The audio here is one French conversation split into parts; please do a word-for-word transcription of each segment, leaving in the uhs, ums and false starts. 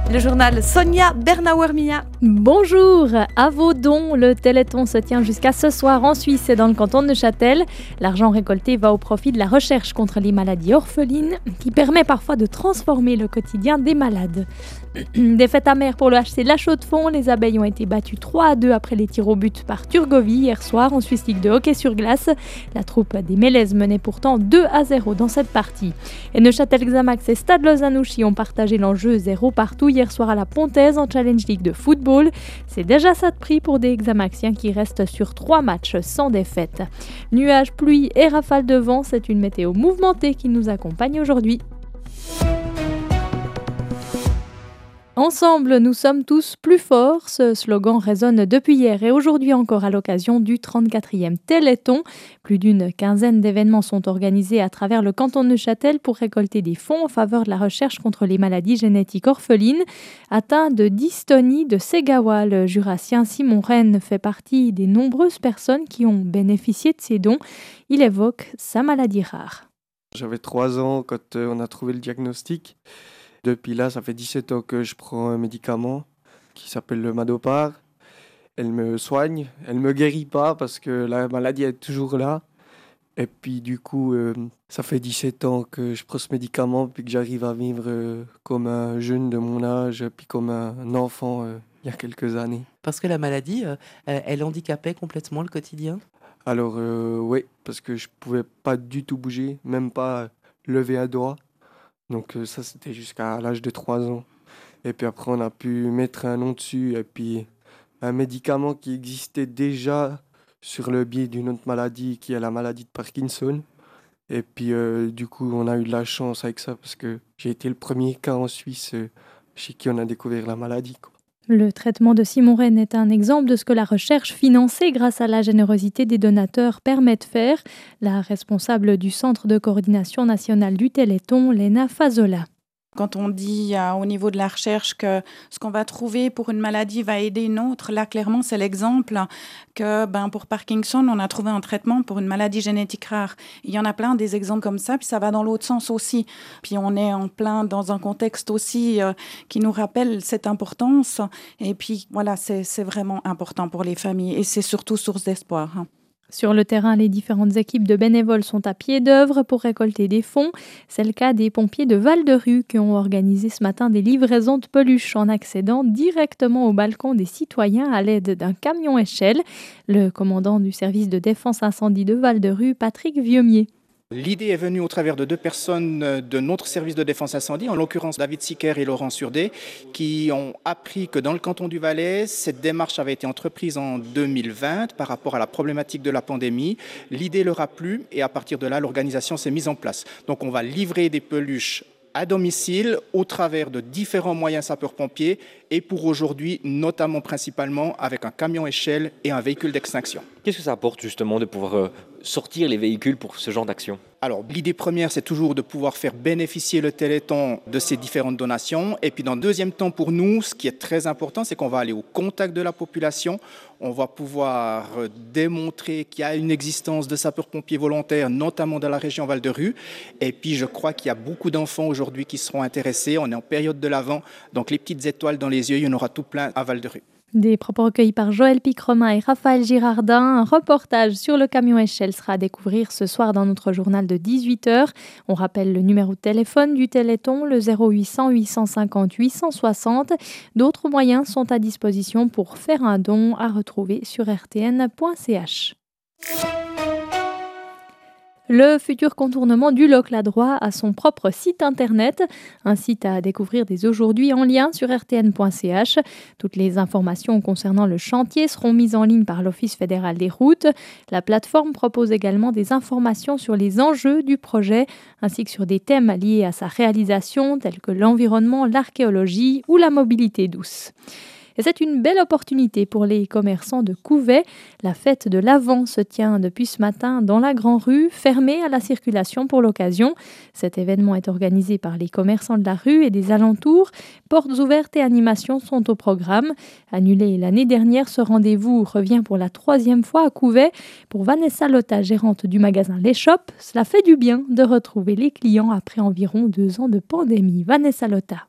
Le journal Sonia Bernauer-Mia. Bonjour, à vos dons, le Téléthon se tient jusqu'à ce soir en Suisse et dans le canton de Neuchâtel. L'argent récolté va au profit de la recherche contre les maladies orphelines qui permet parfois de transformer le quotidien des malades. Défaite amère pour le H C La Chaux-de-Fonds, les abeilles ont été battues trois à deux après les tirs au but par Turgovie hier soir en Swiss League de hockey sur glace. La troupe des Mélèzes menait pourtant deux à zéro dans cette partie. Et Neuchâtel-Xamax et Stade Lausanne-Ouchy ont partagé l'enjeu zéro partout hier soir à la Pontaise en Challenge League de football. C'est déjà ça de prix pour des Xamaxiens qui restent sur trois matchs sans défaite. Nuages, pluie et rafales de vent, c'est une météo mouvementée qui nous accompagne aujourd'hui. Ensemble, nous sommes tous plus forts. Ce slogan résonne depuis hier et aujourd'hui encore à l'occasion du trente-quatrième Téléthon. Plus d'une quinzaine d'événements sont organisés à travers le canton de Neuchâtel pour récolter des fonds en faveur de la recherche contre les maladies génétiques orphelines. Atteint de dystonie de Ségawa, le jurassien Simon Rennes fait partie des nombreuses personnes qui ont bénéficié de ces dons. Il évoque sa maladie rare. J'avais trois ans quand euh, on a trouvé le diagnostic. Depuis là, ça fait dix-sept ans que je prends un médicament qui s'appelle le Madopar. Elle me soigne, elle ne me guérit pas parce que la maladie est toujours là. Et puis du coup, euh, ça fait dix-sept ans que je prends ce médicament puis que j'arrive à vivre euh, comme un jeune de mon âge puis comme un enfant euh, il y a quelques années. Parce que la maladie, euh, elle handicapait complètement le quotidien ? Alors euh, oui, parce que je ne pouvais pas du tout bouger, même pas lever un doigt. Donc euh, ça, c'était jusqu'à l'âge de trois ans. Et puis après, on a pu mettre un nom dessus. Et puis un médicament qui existait déjà sur le biais d'une autre maladie, qui est la maladie de Parkinson. Et puis euh, du coup, on a eu de la chance avec ça parce que j'ai été le premier cas en Suisse euh, chez qui on a découvert la maladie, quoi. Le traitement de Simon Rennes est un exemple de ce que la recherche financée grâce à la générosité des donateurs permet de faire. La responsable du Centre de coordination nationale du Téléthon, Léna Fazola. Quand on dit euh, au niveau de la recherche que ce qu'on va trouver pour une maladie va aider une autre, là clairement c'est l'exemple que ben, pour Parkinson, on a trouvé un traitement pour une maladie génétique rare. Il y en a plein des exemples comme ça, puis ça va dans l'autre sens aussi. Puis on est en plein dans un contexte aussi euh, qui nous rappelle cette importance. Et puis voilà, c'est, c'est vraiment important pour les familles et c'est surtout source d'espoir, hein. Sur le terrain, les différentes équipes de bénévoles sont à pied d'œuvre pour récolter des fonds. C'est le cas des pompiers de Val-de-Rue qui ont organisé ce matin des livraisons de peluches en accédant directement au balcon des citoyens à l'aide d'un camion échelle. Le commandant du service de défense incendie de Val-de-Rue, Patrick Vieumier. L'idée est venue au travers de deux personnes de notre service de défense incendie, en l'occurrence David Sicker et Laurent Surdé, qui ont appris que dans le canton du Valais, cette démarche avait été entreprise en deux mille vingt par rapport à la problématique de la pandémie. L'idée leur a plu et à partir de là, l'organisation s'est mise en place. Donc on va livrer des peluches à domicile au travers de différents moyens sapeurs-pompiers et pour aujourd'hui, notamment principalement avec un camion échelle et un véhicule d'extinction. Qu'est-ce que ça apporte justement de pouvoir euh, sortir les véhicules pour ce genre d'action ? Alors, l'idée première, c'est toujours de pouvoir faire bénéficier le Téléthon de ces différentes donations. Et puis, dans le deuxième temps, pour nous, ce qui est très important, c'est qu'on va aller au contact de la population. On va pouvoir démontrer qu'il y a une existence de sapeurs-pompiers volontaires, notamment dans la région Val-de-Rue. Et puis, je crois qu'il y a beaucoup d'enfants aujourd'hui qui seront intéressés. On est en période de l'Avent, donc les petites étoiles dans les yeux, il y en aura tout plein à Val-de-Rue. Des propos recueillis par Joël Picromin et Raphaël Girardin. Un reportage sur le camion échelle sera à découvrir ce soir dans notre journal de dix-huit heures. On rappelle le numéro de téléphone du Téléthon, le zéro huit cents huit cent cinquante huit cent soixante. D'autres moyens sont à disposition pour faire un don à retrouver sur r t n point c h. Le futur contournement du Locle-la-Droit a son propre site internet, un site à découvrir dès aujourd'hui en lien sur r t n point c h. Toutes les informations concernant le chantier seront mises en ligne par l'Office fédéral des routes. La plateforme propose également des informations sur les enjeux du projet, ainsi que sur des thèmes liés à sa réalisation, tels que l'environnement, l'archéologie ou la mobilité douce. Et c'est une belle opportunité pour les commerçants de Couvet. La fête de l'Avent se tient depuis ce matin dans la Grand Rue, fermée à la circulation pour l'occasion. Cet événement est organisé par les commerçants de la rue et des alentours. Portes ouvertes et animations sont au programme. Annulé l'année dernière, ce rendez-vous revient pour la troisième fois à Couvet. Pour Vanessa Lotta, gérante du magasin Les Shops, cela fait du bien de retrouver les clients après environ deux ans de pandémie. Vanessa Lotta.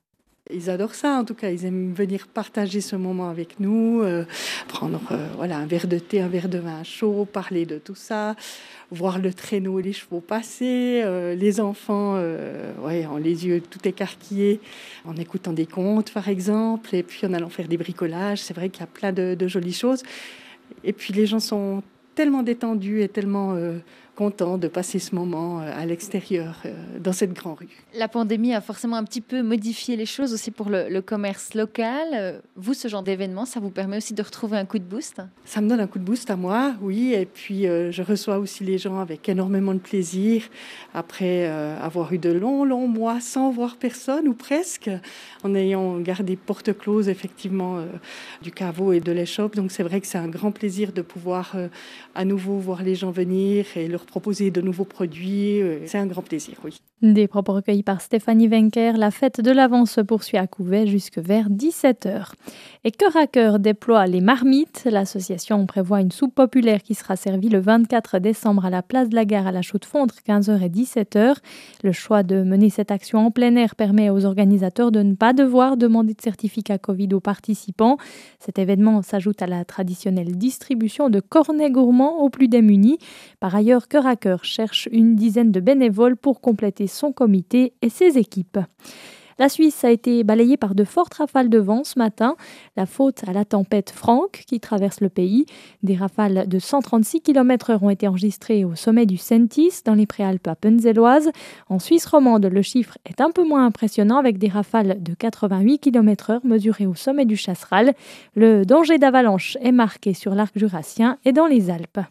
Ils adorent ça, en tout cas. Ils aiment venir partager ce moment avec nous, euh, prendre euh, voilà, un verre de thé, un verre de vin chaud, parler de tout ça, voir le traîneau et les chevaux passer, euh, les enfants euh, ouais, ont les yeux tout écarquillés en écoutant des contes, par exemple, et puis en allant faire des bricolages. C'est vrai qu'il y a plein de, de jolies choses. Et puis les gens sont tellement détendus et tellement euh, contents de passer ce moment euh, à l'extérieur, euh, dans cette grande rue. La pandémie a forcément un petit peu modifié les choses aussi pour le, le commerce local. Euh, Vous, ce genre d'événement, ça vous permet aussi de retrouver un coup de boost? Ça me donne un coup de boost à moi, oui. Et puis, euh, je reçois aussi les gens avec énormément de plaisir. Après euh, avoir eu de longs, longs mois sans voir personne, ou presque, en ayant gardé porte close, effectivement, euh, du caveau et de l'échoppe. Donc, c'est vrai que c'est un grand plaisir de pouvoir euh, à nouveau voir les gens venir et leur proposer de nouveaux produits. C'est un grand plaisir, oui. Des propos recueillis par Stéphanie Wenker, la fête de l'Avent se poursuit à Couvet jusque vers dix-sept heures. Et Cœur à Cœur déploie les marmites. L'association prévoit une soupe populaire qui sera servie le vingt-quatre décembre à la place de la Gare à la Chaux-de-Fonds entre quinze heures et dix-sept heures. Le choix de mener cette action en plein air permet aux organisateurs de ne pas devoir demander de certificat Covid aux participants. Cet événement s'ajoute à la traditionnelle distribution de cornets gourmands aux plus démunis. Par ailleurs, Cœur à Cœur cherche une dizaine de bénévoles pour compléter son comité et ses équipes. La Suisse a été balayée par de fortes rafales de vent ce matin. La faute à la tempête Franck qui traverse le pays. Des rafales de cent trente-six kilomètres heure ont été enregistrées au sommet du Sentis, dans les Préalpes appenzelloises. En Suisse romande, le chiffre est un peu moins impressionnant avec des rafales de quatre-vingt-huit kilomètres heure mesurées au sommet du Chasseral. Le danger d'avalanche est marqué sur l'arc jurassien et dans les Alpes.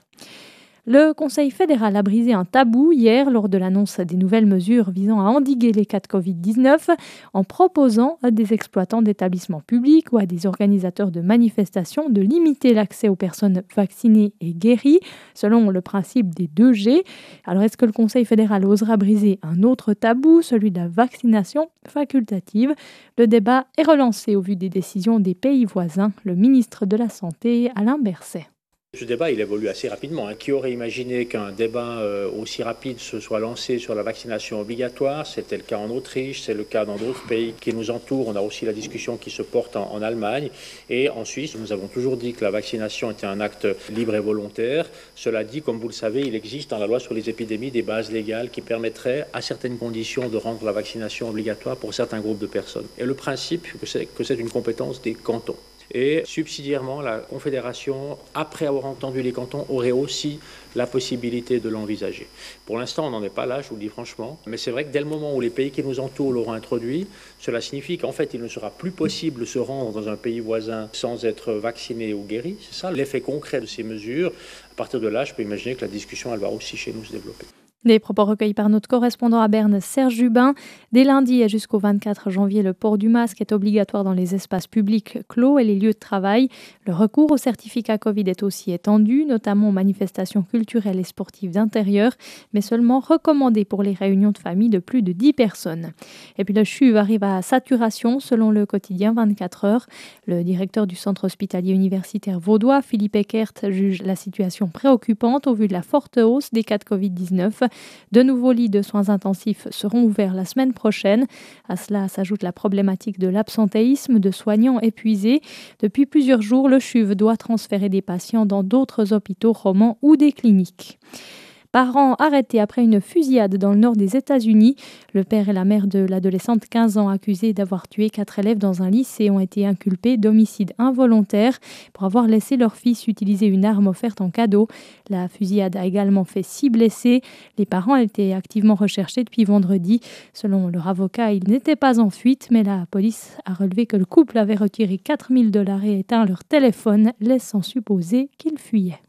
Le Conseil fédéral a brisé un tabou hier lors de l'annonce des nouvelles mesures visant à endiguer les cas de covid dix-neuf en proposant à des exploitants d'établissements publics ou à des organisateurs de manifestations de limiter l'accès aux personnes vaccinées et guéries selon le principe des deux G. Alors est-ce que le Conseil fédéral osera briser un autre tabou, celui de la vaccination facultative? Le débat est relancé au vu des décisions des pays voisins. Le ministre de la Santé, Alain Berset. Ce débat, il évolue assez rapidement. Hein. Qui aurait imaginé qu'un débat euh, aussi rapide se soit lancé sur la vaccination obligatoire? C'était le cas en Autriche, c'est le cas dans d'autres pays qui nous entourent. On a aussi la discussion qui se porte en, en Allemagne. Et en Suisse, nous avons toujours dit que la vaccination était un acte libre et volontaire. Cela dit, comme vous le savez, il existe dans la loi sur les épidémies des bases légales qui permettraient, à certaines conditions, de rendre la vaccination obligatoire pour certains groupes de personnes. Et le principe, c'est que c'est une compétence des cantons. Et subsidiairement, la Confédération, après avoir entendu les cantons, aurait aussi la possibilité de l'envisager. Pour l'instant, on n'en est pas là, je vous le dis franchement. Mais c'est vrai que dès le moment où les pays qui nous entourent l'auront introduit, cela signifie qu'en fait, il ne sera plus possible de se rendre dans un pays voisin sans être vacciné ou guéri. C'est ça l'effet concret de ces mesures. À partir de là, je peux imaginer que la discussion, elle va aussi chez nous se développer. Des propos recueillis par notre correspondant à Berne, Serge Jubin. Dès lundi et jusqu'au vingt-quatre janvier, le port du masque est obligatoire dans les espaces publics clos et les lieux de travail. Le recours au certificat Covid est aussi étendu, notamment aux manifestations culturelles et sportives d'intérieur, mais seulement recommandé pour les réunions de famille de plus de dix personnes. Et puis le C H U V arrive à saturation, selon le quotidien vingt-quatre heures. Le directeur du centre hospitalier universitaire vaudois, Philippe Eckert, juge la situation préoccupante au vu de la forte hausse des cas de covid dix-neuf. De nouveaux lits de soins intensifs seront ouverts la semaine prochaine. À cela s'ajoute la problématique de l'absentéisme de soignants épuisés. Depuis plusieurs jours, le C H U V doit transférer des patients dans d'autres hôpitaux romans ou des cliniques. Parents arrêtés après une fusillade dans le nord des États-Unis. Le père et la mère de l'adolescente quinze ans accusés d'avoir tué quatre élèves dans un lycée ont été inculpés d'homicide involontaire pour avoir laissé leur fils utiliser une arme offerte en cadeau. La fusillade a également fait six blessés. Les parents étaient activement recherchés depuis vendredi. Selon leur avocat, ils n'étaient pas en fuite, mais la police a relevé que le couple avait retiré quatre mille dollars et éteint leur téléphone, laissant supposer qu'ils fuyaient.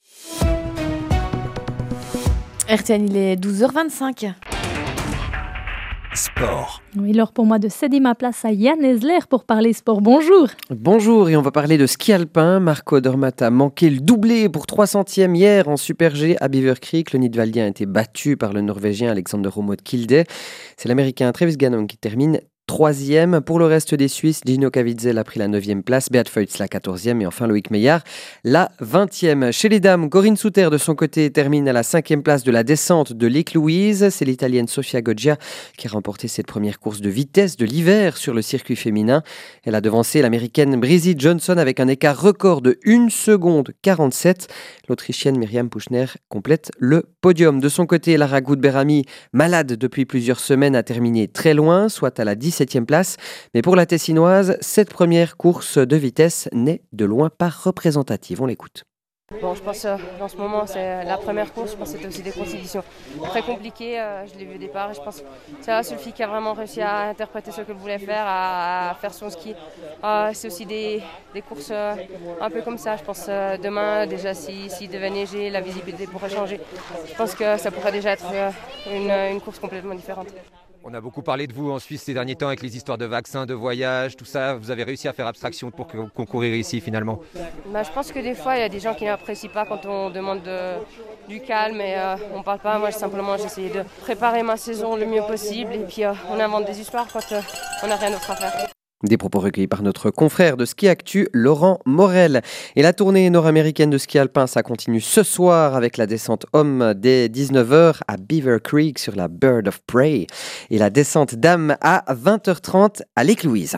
R T N, il est douze heures vingt-cinq. Sport. Oui, l'heure pour moi de céder ma place à Yann Esler pour parler sport. Bonjour. Bonjour, et on va parler de ski alpin. Marco Odermatt a manqué le doublé pour trois centièmes hier en Super G à Beaver Creek. Le Nidwaldien a été battu par le Norvégien Alexander Aamodt Kilde. C'est l'Américain Travis Ganong qui termine troisième. Pour le reste des Suisses, Gino Caviezel a pris la neuvième place, Beat Feutz la quatorzième et enfin Loïc Meillard la vingtième. Chez les dames, Corinne Souter de son côté termine à la cinquième place de la descente de Lake Louise. C'est l'Italienne Sofia Goggia qui a remporté cette première course de vitesse de l'hiver sur le circuit féminin. Elle a devancé l'Américaine Breezy Johnson avec un écart record de une seconde quarante-sept. L'Autrichienne Myriam Puchner complète le podium. De son côté, Lara Goudberami, malade depuis plusieurs semaines, a terminé très loin, soit à la dix-septième place. Mais pour la Tessinoise, cette première course de vitesse n'est de loin pas représentative. On l'écoute. Bon, je pense euh, en ce moment c'est la première course, je pense que c'était aussi des conditions très compliquées, euh, je l'ai vu au départ et je pense que c'est la seule fille qui a vraiment réussi à interpréter ce qu'elle voulait faire, à, à faire son ski. Euh, c'est aussi des, des courses euh, un peu comme ça, je pense euh, demain déjà s'il si devait neiger, la visibilité pourrait changer. Je pense que ça pourrait déjà être euh, une, une course complètement différente. On a beaucoup parlé de vous en Suisse ces derniers temps avec les histoires de vaccins, de voyages, tout ça. Vous avez réussi à faire abstraction pour concourir ici finalement? Bah, je pense que des fois, il y a des gens qui n'apprécient pas quand on demande de, du calme et euh, on ne parle pas. Moi, simplement, j'ai essayé de préparer ma saison le mieux possible et puis euh, on invente des histoires quand euh, on n'a rien d'autre à faire. Des propos recueillis par notre confrère de Ski Actu, Laurent Morel. Et la tournée nord-américaine de ski alpin, ça continue ce soir avec la descente homme dès dix-neuf heures à Beaver Creek sur la Bird of Prey et la descente dame à vingt heures trente à Lake Louise.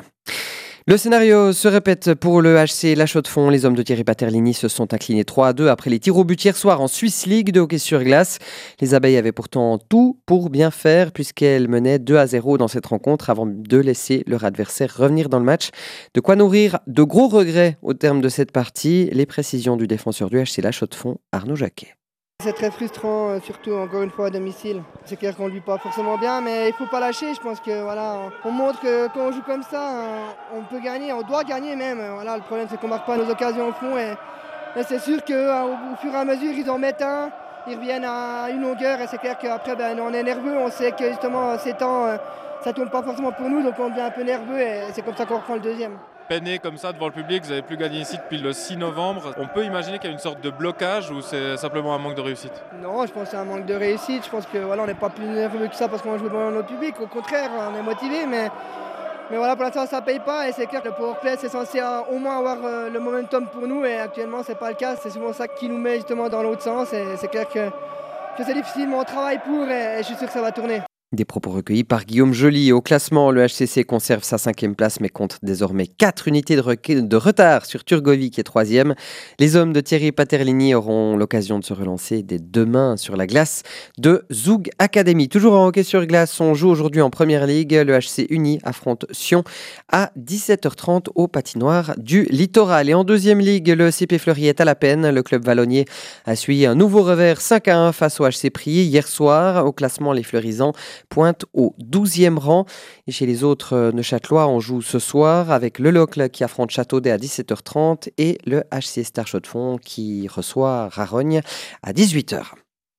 Le scénario se répète pour le H C La Chaux-de-Fonds. Les hommes de Thierry Paterlini se sont inclinés trois à deux après les tirs au but hier soir en Swiss League de hockey sur glace. Les abeilles avaient pourtant tout pour bien faire puisqu'elles menaient deux à zéro dans cette rencontre avant de laisser leur adversaire revenir dans le match. De quoi nourrir de gros regrets au terme de cette partie. Les précisions du défenseur du H C La Chaux-de-Fonds, Arnaud Jacquet. C'est très frustrant, surtout encore une fois à domicile. C'est clair qu'on ne vit pas forcément bien, mais il ne faut pas lâcher. Je pense que voilà, on montre que quand on joue comme ça, on peut gagner, on doit gagner même. Voilà, le problème c'est qu'on ne marque pas nos occasions au fond. Et, et c'est sûr qu'au fur et à mesure, ils en mettent un, ils reviennent à une longueur. Et c'est clair qu'après, ben, on est nerveux. On sait que justement, ces temps, ça ne tourne pas forcément pour nous, donc on devient un peu nerveux. Et c'est comme ça qu'on reprend le deuxième. Peiner comme ça devant le public, vous n'avez plus gagné ici depuis le six novembre. On peut imaginer qu'il y a une sorte de blocage ou c'est simplement un manque de réussite? Non, je pense que c'est un manque de réussite. Je pense que voilà, on n'est pas plus nerveux que ça parce qu'on joue devant notre public. Au contraire, on est motivé, mais, mais voilà, pour l'instant ça ne paye pas. Et c'est clair que le powerplay c'est censé au moins avoir le momentum pour nous. Et actuellement, ce n'est pas le cas. C'est souvent ça qui nous met justement dans l'autre sens. Et c'est clair que, que c'est difficile, mais on travaille pour et, et je suis sûr que ça va tourner. Des propos recueillis par Guillaume Joly. Au classement, le H C C conserve sa cinquième place mais compte désormais quatre unités de, re- de retard sur Turgovie qui est troisième. Les hommes de Thierry Paterlini auront l'occasion de se relancer dès demain sur la glace de Zoug Academy. Toujours en hockey sur glace, on joue aujourd'hui en Première Ligue. Le H C Uni affronte Sion à dix-sept heures trente au patinoire du Littoral. Et en Deuxième Ligue, le C P Fleury est à la peine. Le club vallonnier a suivi un nouveau revers cinq à un face au H C Prié hier soir. Au classement, les Fleurisans pointe au douzième rang. Et chez les autres euh, Neuchâtelois, on joue ce soir avec le Locle qui affronte Châteaudet à dix-sept heures trente et le H C Star Chaux-de-Fonds qui reçoit Rarogne à dix-huit heures.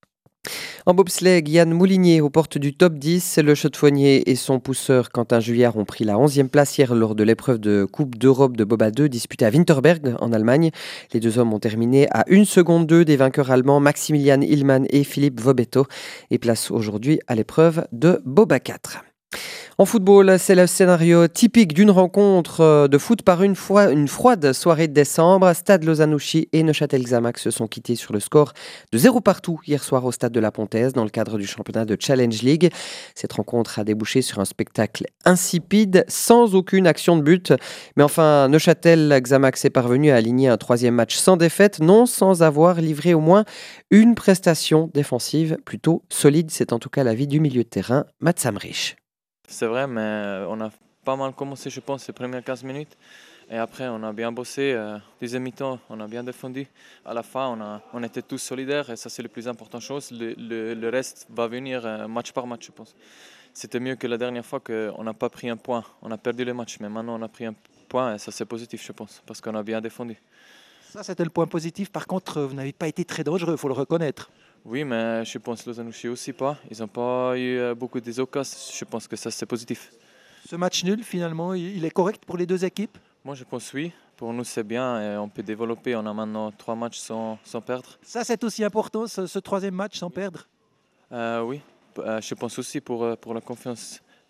En bobsleigh, Yann Moulinier aux portes du top dix. Le chaux-de-fonnier et son pousseur Quentin Juillard ont pris la onzième place hier lors de l'épreuve de Coupe d'Europe de Bob à deux disputée à Winterberg en Allemagne. Les deux hommes ont terminé à une seconde deux des vainqueurs allemands Maximilian Hillmann et Philippe Vobetto et place aujourd'hui à l'épreuve de Bob à quatre. En football, c'est le scénario typique d'une rencontre de foot par une, fois, une froide soirée de décembre. Stade Lausanne-Ouchy et Neuchâtel-Xamax se sont quittés sur le score de zéro partout hier soir au stade de la Pontaise dans le cadre du championnat de Challenge League. Cette rencontre a débouché sur un spectacle insipide sans aucune action de but. Mais enfin, Neuchâtel-Xamax est parvenu à aligner un troisième match sans défaite, non sans avoir livré au moins une prestation défensive plutôt solide. C'est en tout cas l'avis du milieu de terrain, Mats Samrich. C'est vrai, mais on a pas mal commencé, je pense, les premières quinze minutes. Et après, on a bien bossé. Euh, deuxième mi-temps, on a bien défendu. À la fin, on, a, on était tous solidaires et ça, c'est la plus importante chose. Le, le, le reste va venir euh, match par match, je pense. C'était mieux que la dernière fois qu'on n'a pas pris un point. On a perdu le match, mais maintenant, on a pris un point et ça, c'est positif, je pense, parce qu'on a bien défendu. Ça, c'était le point positif. Par contre, vous n'avez pas été très dangereux, il faut le reconnaître. Oui, mais je pense que Lausanne-Ouchy aussi pas. Ils n'ont pas eu beaucoup des occasions. Je pense que ça, c'est positif. Ce match nul, finalement, il est correct pour les deux équipes? Moi, je pense oui. Pour nous, c'est bien et on peut développer. On a maintenant trois matchs sans, sans perdre. Ça, c'est aussi important, ce, ce troisième match sans perdre? euh, Oui, euh, je pense aussi pour, pour la confiance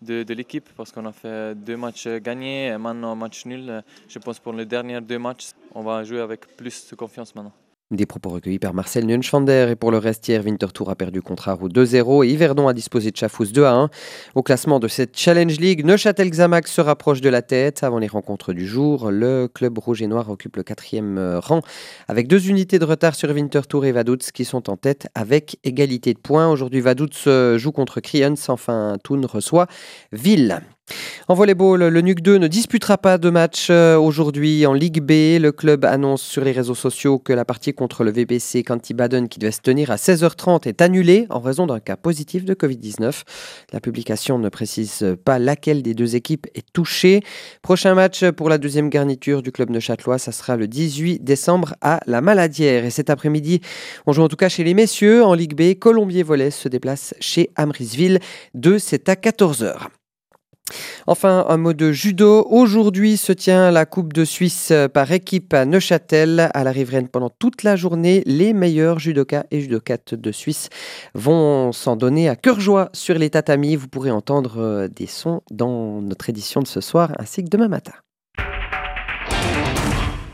de, de l'équipe parce qu'on a fait deux matchs gagnés et maintenant un match nul. Je pense pour les derniers deux matchs, on va jouer avec plus de confiance maintenant. Des propos recueillis par Marcel Neuenschwander. Et pour le reste, hier, Winterthur a perdu contre Arroux deux zéro et Yverdon a disposé de Chafouz deux à un. Au classement de cette Challenge League, Neuchâtel-Xamax se rapproche de la tête. Avant les rencontres du jour, le club rouge et noir occupe le quatrième rang avec deux unités de retard sur Winterthur et Vaduz qui sont en tête avec égalité de points. Aujourd'hui, Vaduz joue contre Kriens. Enfin, Thun reçoit Ville. En volleyball, le N U C deux ne disputera pas de match aujourd'hui en Ligue B. Le club annonce sur les réseaux sociaux que la partie contre le V B C Canty-Baden qui devait se tenir à seize heures trente est annulée en raison d'un cas positif de covid dix-neuf. La publication ne précise pas laquelle des deux équipes est touchée. Prochain match pour la deuxième garniture du club neuchâtelois, ça sera le dix-huit décembre à la Maladière. Et cet après-midi, on joue en tout cas chez les messieurs en Ligue B. Colombier Volley se déplace chez Amrisville de c'est à quatorze heures. Enfin, un mot de judo. Aujourd'hui se tient la Coupe de Suisse par équipe à Neuchâtel. À la riveraine pendant toute la journée, les meilleurs judokas et judokates de Suisse vont s'en donner à cœur joie sur les tatamis. Vous pourrez entendre des sons dans notre édition de ce soir ainsi que demain matin.